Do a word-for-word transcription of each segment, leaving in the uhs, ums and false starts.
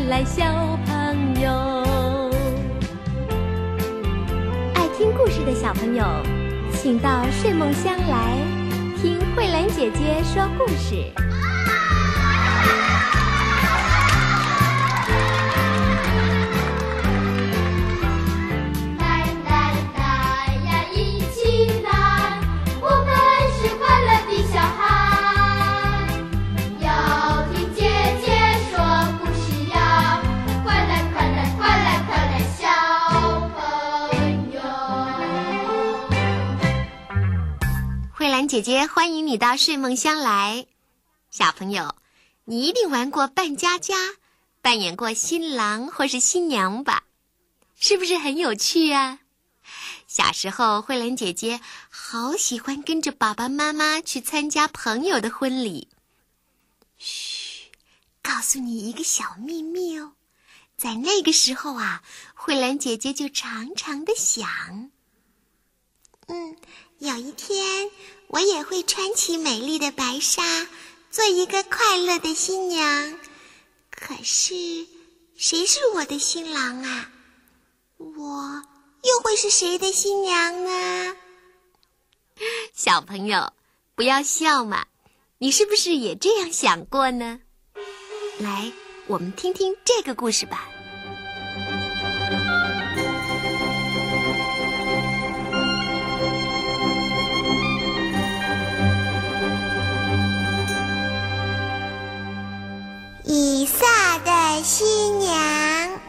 来，小朋友。爱听故事的小朋友，请到睡梦乡来听慧兰姐姐说故事。 姐姐欢迎你到睡梦乡来。小朋友，你一定玩过扮家家，扮演过新郎或是新娘吧？是不是很有趣啊？小时候，慧兰姐姐好喜欢跟着爸爸妈妈去参加朋友的婚礼。嘘，告诉你一个小秘密哦，在那个时候啊，慧兰姐姐就常常的想，嗯，有一天我也会穿起美丽的白纱，做一个快乐的新娘。可是，谁是我的新郎啊？我又会是谁的新娘呢？小朋友，不要笑嘛，你是不是也这样想过呢？来，我们听听这个故事吧。 以撒的新娘。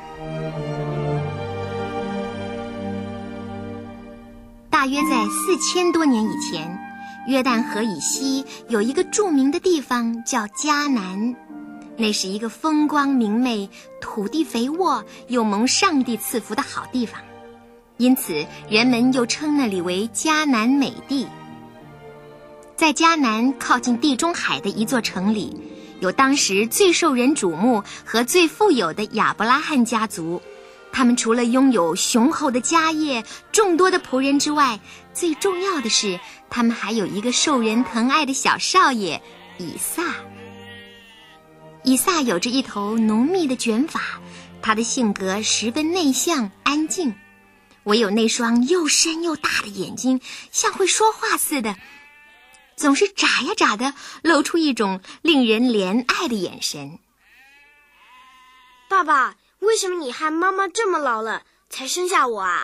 大约在四千多年以前，约旦河以西有一个著名的地方叫迦南，那是一个风光明媚、土地肥沃又蒙上帝赐福的好地方，因此人们又称那里为迦南美地。在迦南靠近地中海的一座城里，有当时最受人瞩目和最富有的亚伯拉罕家族。他们除了拥有雄厚的家业、众多的仆人之外，最重要的是他们还有一个受人疼爱的小少爷以撒。以撒有着一头浓密的卷发，他的性格十分内向安静，唯有那双又深又大的眼睛像会说话似的，总是眨呀眨的露出一种令人怜爱的眼神。 爸爸，为什么你和妈妈这么老了才生下我啊？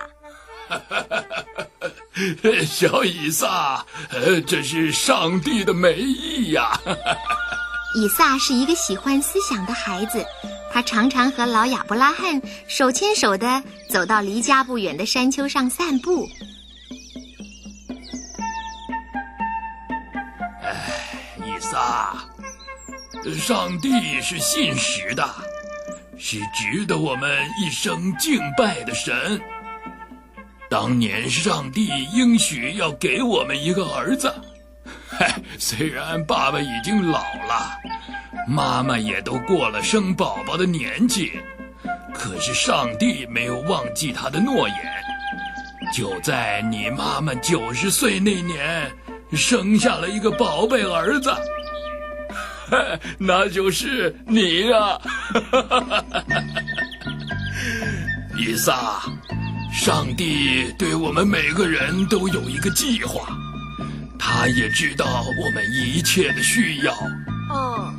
小以撒，这是上帝的美意呀。 以撒是一个喜欢思想的孩子，他常常和老亚伯拉罕手牵手地走到离家不远的山丘上散步。 以撒，上帝是信实的，是值得我们一生敬拜的神。当年上帝应许要给我们一个儿子，嗨，虽然爸爸已经老了，妈妈也都过了生宝宝的年纪，可是上帝没有忘记他的诺言，就在你妈妈九十岁那年生下了一个宝贝儿子，那就是你呀。以撒，上帝对我们每个人都有一个计划，他也知道我们一切的需要。 哦。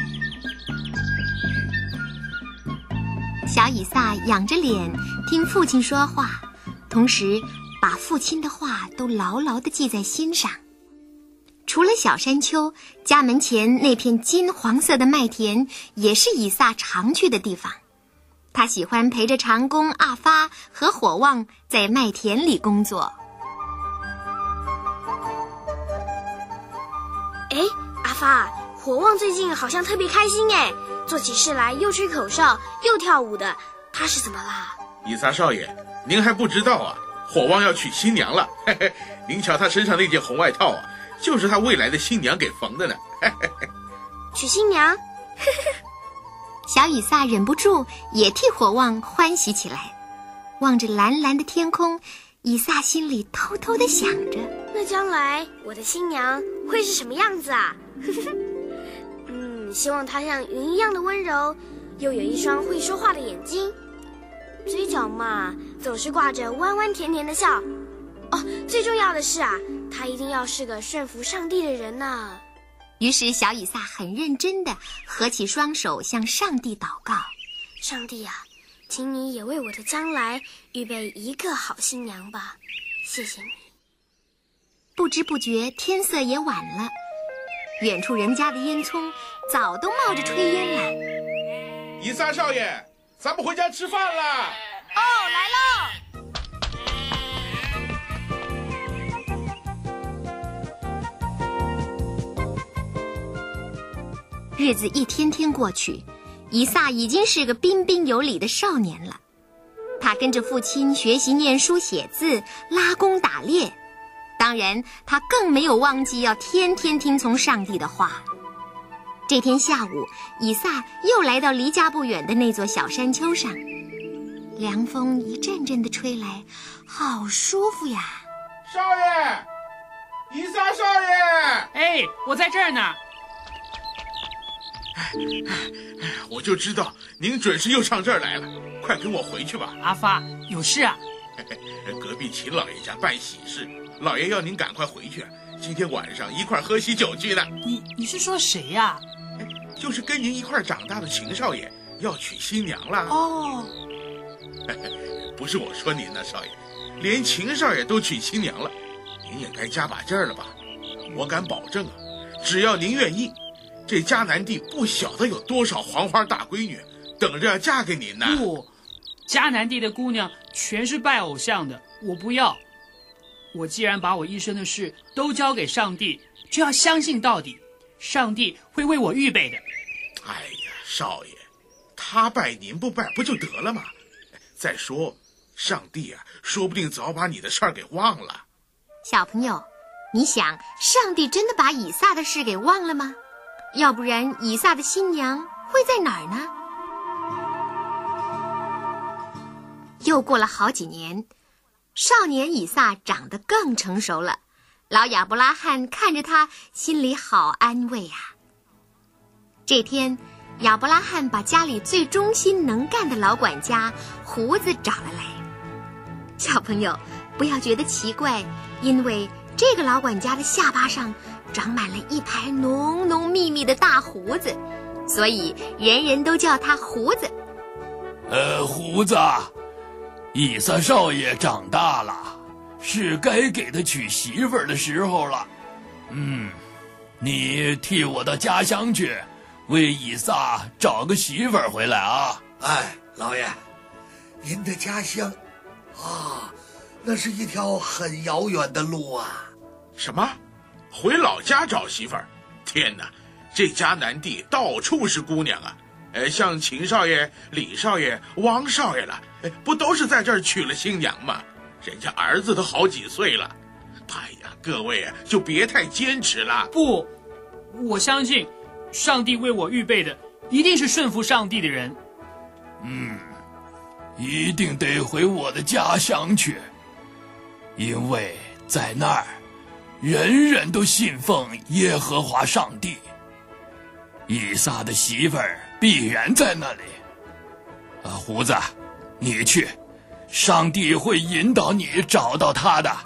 小以撒仰着脸听父亲说话，同时把父亲的话都牢牢地记在心上。除了小山丘，家门前那片金黄色的麦田也是以撒常去的地方。他喜欢陪着长工阿发和火旺在麦田里工作。 哎，阿发，火旺最近好像特别开心哎，做起事来又吹口哨又跳舞的，他是怎么啦？ 以撒少爷，您还不知道啊，火旺要娶新娘了。嘿嘿，您瞧他身上那件红外套啊，就是他未来的新娘给缝的呢。嘿嘿嘿， 娶新娘？ 小以撒忍不住也替火旺欢喜起来，望着蓝蓝的天空，以撒心里偷偷地想着， 那将来我的新娘会是什么样子啊？嗯，希望她像云一样的温柔， 又有一双会说话的眼睛，嘴角嘛总是挂着弯弯甜甜的笑。哦，最重要的是啊，他一定要是个顺服上帝的人呢。 于是小以撒很认真地合起双手向上帝祷告： 上帝啊，请你也为我的将来预备一个好新娘吧，谢谢你。 不知不觉天色也晚了，远处人家的烟囱早都冒着炊烟了。 以撒少爷，咱们回家吃饭了。 哦，来喽！ 日子一天天过去，以撒已经是个彬彬有礼的少年了。他跟着父亲学习念书写字，拉弓打猎。当然，他更没有忘记要天天听从上帝的话。这天下午，以撒又来到离家不远的那座小山丘上，凉风一阵阵地吹来，好舒服呀！ 少爷，以撒少爷！ 哎，我在这儿呢。 我就知道您准是又上这儿来了，快跟我回去吧。 阿发，有事啊？ 隔壁秦老爷家办喜事，老爷要您赶快回去，今天晚上一块喝喜酒去呢。 你你是说谁呀？ 就是跟您一块长大的秦少爷要娶新娘了。 哦， 不是我说您呢，少爷，连秦少爷都娶新娘了，您也该加把劲儿了吧？我敢保证啊，只要您愿意，这迦南地不晓得有多少黄花大闺女等着嫁给您呢。 不，迦南地的姑娘全是拜偶像的，我不要。我既然把我一生的事都交给上帝，就要相信到底，上帝会为我预备的。 哎呀，少爷，他拜您不拜不就得了吗？再说，上帝啊，说不定早把你的事儿给忘了。 小朋友，你想，上帝真的把以撒的事给忘了吗？要不然以撒的新娘会在哪儿呢？又过了好几年，少年以撒长得更成熟了，老亚伯拉罕看着他，心里好安慰啊。这天，亚伯拉罕把家里最忠心能干的老管家胡子找了来。小朋友，不要觉得奇怪，因为这个老管家的下巴上长满了一排浓浓密密的大胡子，所以人人都叫他胡子。 呃，胡子，以撒少爷长大了，是该给他娶媳妇儿的时候了。嗯，你替我到家乡去，为以撒找个媳妇儿回来啊！ 哎，老爷，您的家乡啊，那是一条很遥远的路啊。 什么？回老家找媳妇儿？天哪，这迦南地到处是姑娘啊！呃，像秦少爷、李少爷、王少爷了，不都是在这儿娶了新娘吗？人家儿子都好几岁了。哎呀，各位啊，就别太坚持了。 不，我相信上帝为我预备的一定是顺服上帝的人。 嗯，一定得回我的家乡去，因为在那儿人人都信奉耶和华上帝。以撒的媳妇儿必然在那里。啊，胡子，你去，上帝会引导你找到她的。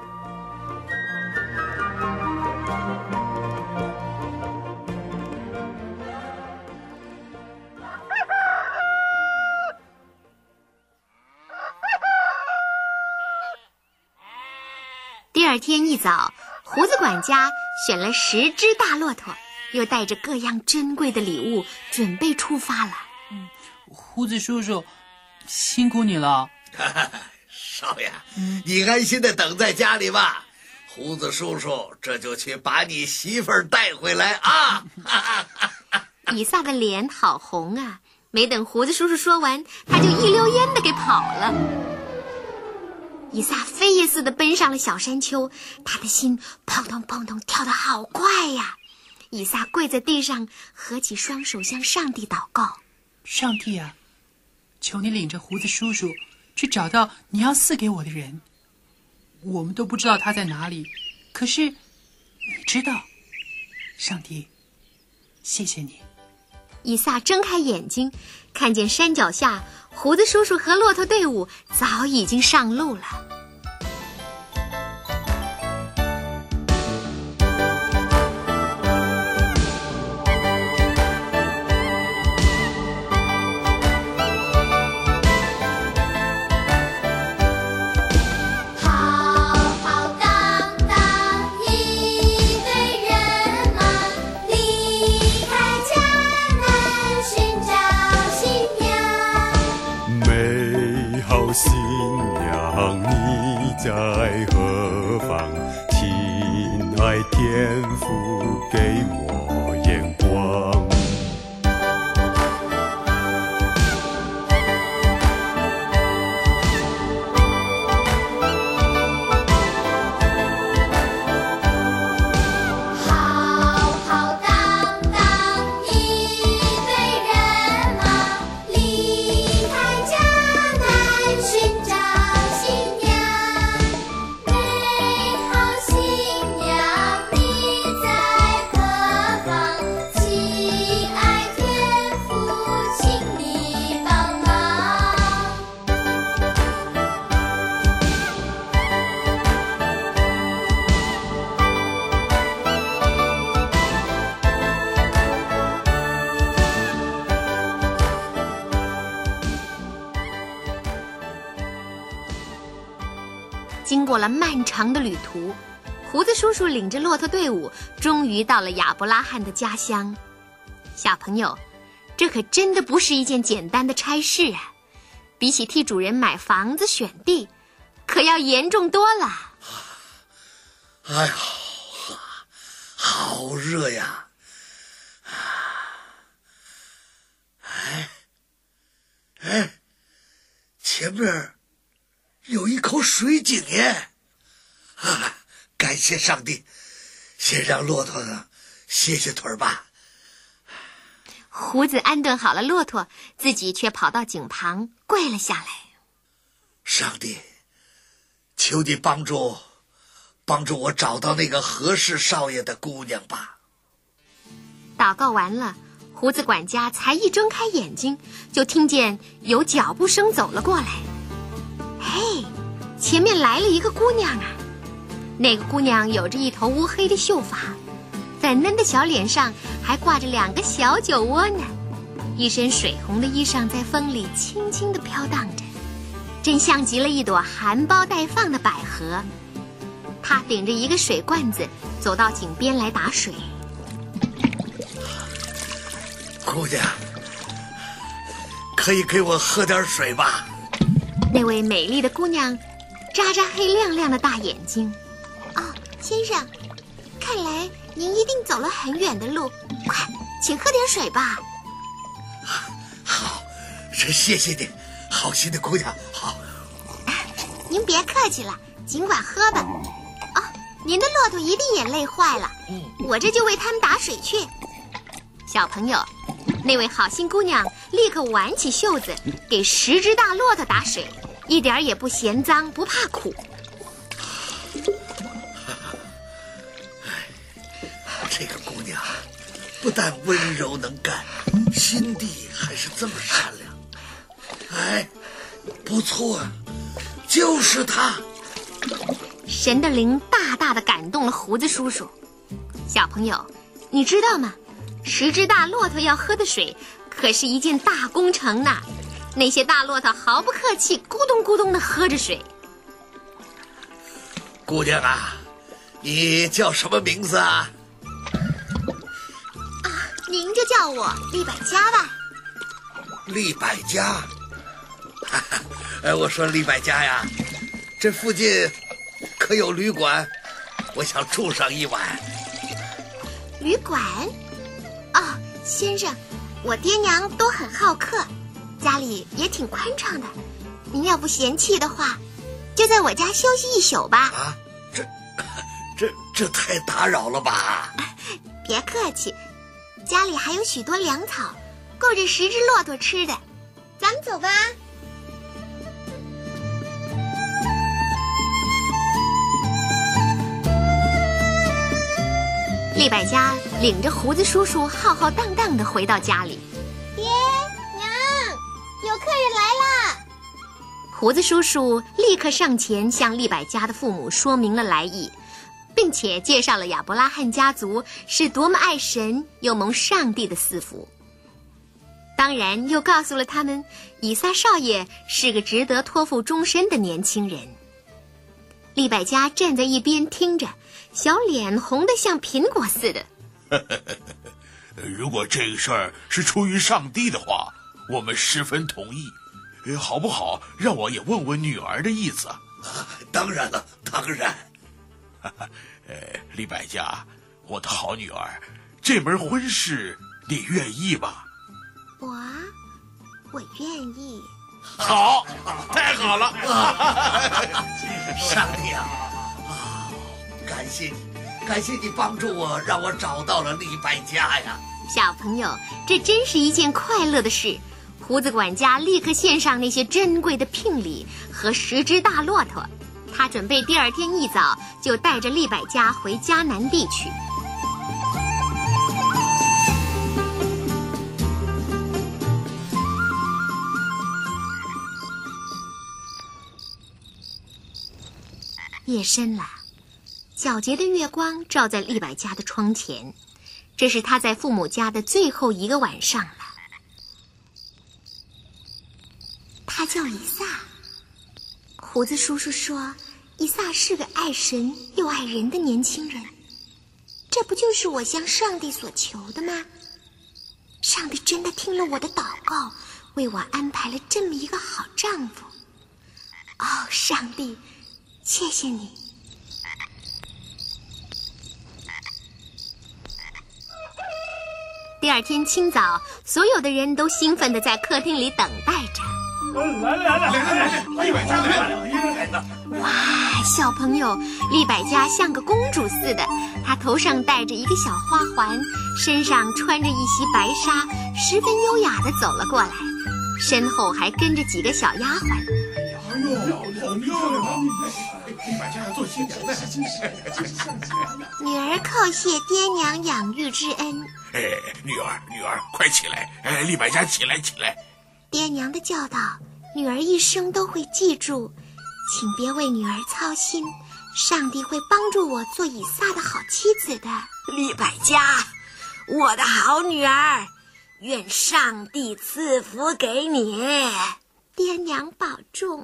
第二天一早，胡子管家选了十只大骆驼，又带着各样珍贵的礼物，准备出发了。 嗯，胡子叔叔，辛苦你了。 少爷，嗯、你安心的等在家里吧。胡子叔叔这就去把你媳妇儿带回来啊！ 以撒的脸好红啊，没等胡子叔叔说完，他就一溜烟的给跑了。以撒飞也似的奔上了小山丘，他的心砰咚砰咚跳得好快呀！以撒跪在地上，合起双手向上帝祷告： 上帝啊，求你领着胡子叔叔去找到你要赐给我的人。我们都不知道他在哪里，可是你知道。上帝，谢谢你。 以撒睁开眼睛，看见山脚下胡子叔叔和骆驼队伍早已经上路了。 新娘你在何方？亲爱天父给我眼光。 经过了漫长的旅途，胡子叔叔领着骆驼队伍终于到了亚伯拉罕的家乡。小朋友，这可真的不是一件简单的差事啊，比起替主人买房子选地，可要严重多了。 哎呀，好热呀！哎哎，前面有一口水井耶！啊，感谢上帝，先让骆驼呢歇歇腿吧。 胡子安顿好了骆驼，自己却跑到井旁跪了下来。 上帝，求你帮助帮助我找到那个合适少爷的姑娘吧。 祷告完了，胡子管家才一睁开眼睛，就听见有脚步声走了过来。嘿，前面来了一个姑娘啊！那个姑娘有着一头乌黑的秀发，粉嫩的小脸上还挂着两个小酒窝呢，一身水红的衣裳在风里轻轻地飘荡着，真像极了一朵含苞待放的百合。她顶着一个水罐子走到井边来打水。 姑娘，可以给我喝点水吧？ 那位美丽的姑娘眨眨黑亮亮的大眼睛。 哦，先生，看来您一定走了很远的路，快，请喝点水吧。 好，这谢谢你，好心的姑娘。好， 您别客气了，尽管喝吧。哦，您的骆驼一定也累坏了，我这就为他们打水去。 小朋友，那位好心姑娘立刻挽起袖子，给十只大骆驼打水，一点也不嫌脏，不怕苦。 这个姑娘不但温柔能干，心地还是这么善良。哎，不错，就是她。 神的灵大大的感动了胡子叔叔。小朋友，你知道吗？十只大骆驼要喝的水可是一件大工程呢。那些大骆驼毫不客气，咕咚咕咚地喝着水。 姑娘啊，你叫什么名字啊？ 啊，您就叫我利百加吧。 利百加？哎，我说利百加呀，这附近可有旅馆？我想住上一晚。 旅馆？哦，先生，我爹娘都很好客，家里也挺宽敞的。您要不嫌弃的话，就在我家休息一宿吧。 啊，这这这太打扰了吧？ 别客气，家里还有许多粮草，够这十只骆驼吃的。咱们走吧。 利百加领着胡子叔叔浩浩荡荡地回到家里。 胡子叔叔立刻上前向利百加的父母说明了来意，并且介绍了亚伯拉罕家族是多么爱神又蒙上帝的赐福。当然又告诉了他们，以撒少爷是个值得托付终身的年轻人。利百加站在一边听着，小脸红得像苹果似的。 如果这个事儿是出于上帝的话，我们十分同意。好不好？让我也问问女儿的意思。 当然了，当然。 呃，利百加，我的好女儿，这门婚事你愿意吧？ 我，我愿意。 好，太好了！ 上帝啊，啊，感谢你，感谢你帮助我，让我找到了利百加呀！ 小朋友，这真是一件快乐的事。胡子管家立刻献上那些珍贵的聘礼和十只大骆驼，他准备第二天一早就带着利百加回迦南地去。夜深了，皎洁的月光照在利百加的窗前，这是他在父母家的最后一个晚上了。 他叫以撒。胡子叔叔说，以撒是个爱神又爱人的年轻人。这不就是我向上帝所求的吗？上帝真的听了我的祷告，为我安排了这么一个好丈夫。哦，上帝，谢谢你。 第二天清早，所有的人都兴奋地在客厅里等待着。 来了来了来了来了，利百加来了！ 哇，小朋友，利百加像个公主似的，她头上戴着一个小花环，身上穿着一袭白纱，十分优雅地走了过来，身后还跟着几个小丫鬟。 哎呦，好漂亮啊！利百加要做新娘呢。 女儿叩谢爹娘养育之恩。 哎，女儿女儿，快起来！哎，利百加起来起来！ 爹娘的教导，女儿一生都会记住，请别为女儿操心，上帝会帮助我做以撒的好妻子的。 利百加，我的好女儿，愿上帝赐福给你。 爹娘保重。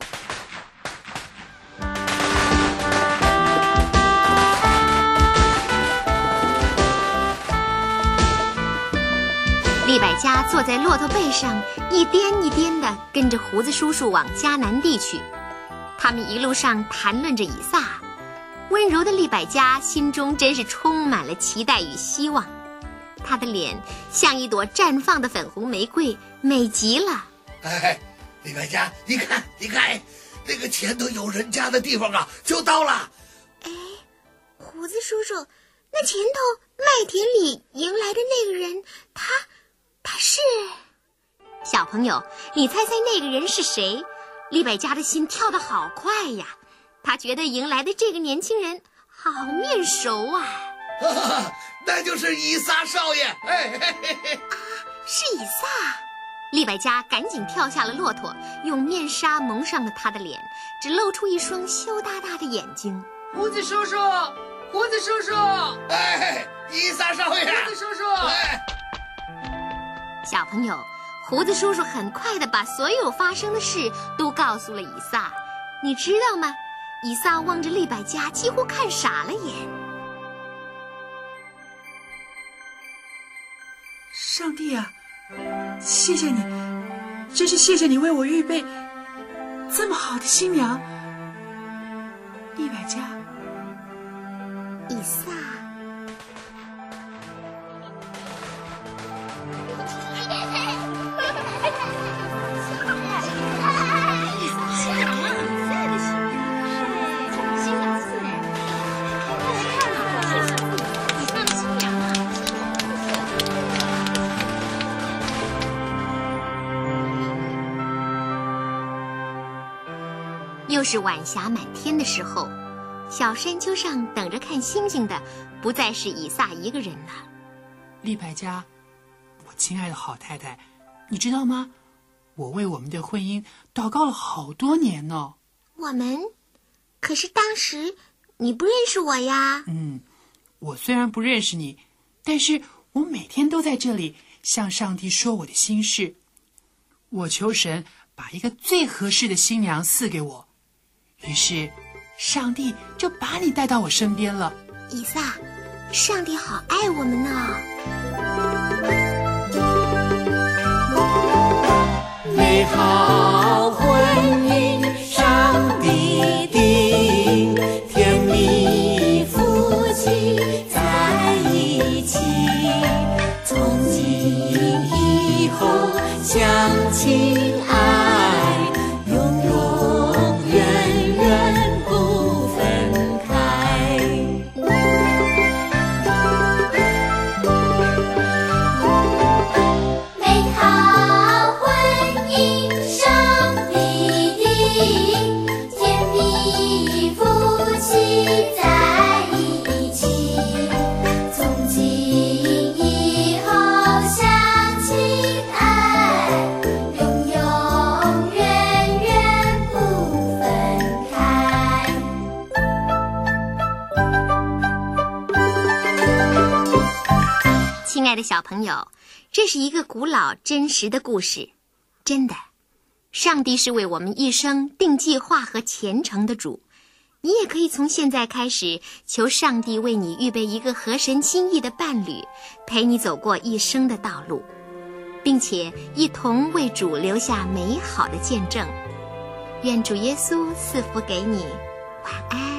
利百加坐在骆驼背上，一颠一颠地跟着胡子叔叔往迦南地去。他们一路上谈论着以撒，温柔的利百加心中真是充满了期待与希望。她的脸像一朵绽放的粉红玫瑰，美极了。 哎，利百加，你看，你看，那个前头有人家的地方啊，就到了。 哎，胡子叔叔，那前头麦田里迎来的那个人，他。他是小朋友，你猜猜那个人是谁？利百加的心跳得好快呀，他觉得迎来的这个年轻人好面熟啊。 啊，那就是以撒少爷！哎，嘿嘿嘿啊，是以撒！ 利百加赶紧跳下了骆驼，用面纱蒙上了他的脸，只露出一双羞答答的眼睛。 胡子叔叔，胡子叔叔！ 哎，以撒少爷！ 胡子叔叔！ 哎。 小朋友，胡子叔叔很快地把所有发生的事都告诉了以撒。你知道吗？以撒望着利百加，几乎看傻了眼。 上帝啊，谢谢你，真是谢谢你为我预备这么好的新娘。利百加， 以撒。 又是晚霞满天的时候，小山丘上等着看星星的不再是以撒一个人了。 利百加，我亲爱的好太太，你知道吗？ 我为我们的婚姻祷告了好多年呢。 我们？可是当时你不认识我呀。 嗯，我虽然不认识你，但是我每天都在这里向上帝说我的心事。我求神把一个最合适的新娘赐给我，于是上帝就把你带到我身边了。 以撒，上帝好爱我们呢。 美好婚姻，上帝定，甜蜜夫妻在一起，从今以后相亲爱，永永远远不分开。 美好婚姻，上帝定，甜蜜夫妻在一起，从今以后相亲爱，永永远远不分开。 亲爱的小朋友，这是一个古老真实的故事。真的，上帝是为我们一生定计划和虔诚的主。你也可以从现在开始求上帝为你预备一个合神心意的伴侣，陪你走过一生的道路，并且一同为主留下美好的见证。愿主耶稣赐福给你，晚安。